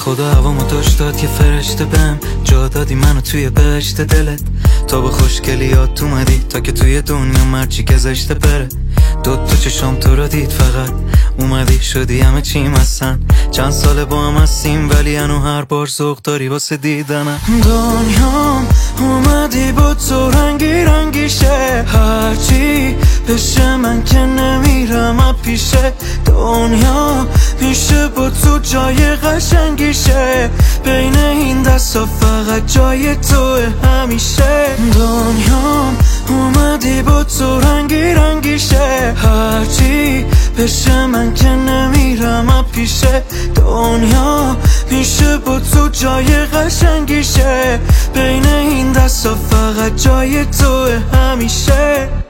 خدا هوامو داشت داد که فرشته بهم جا دادی منو توی بهشت دلت. تا به خوشگلیات اومدی تا که توی دنیا مرچی که زشته بره. تا چشام تو رو دید فقط اومدی شدی همه چیم هستن. چند ساله با هم هستیم ولی هنو هر بار ذوق داری واسه دیدنم. دنیام اومدی با تو رنگی رنگی شه، هرچی بشه من که نمیرم از پیشه. دنیا میشه با تو جای قشنگی شه، بین این دستا فقط جای توه همیشه. دنیام اومدی با تو رنگی رنگی شه، هرچی بشه من که نمیرم از پیشه. دنیا میشه با تو جای قشنگی شه، بین این دستا فقط جای توه همیشه.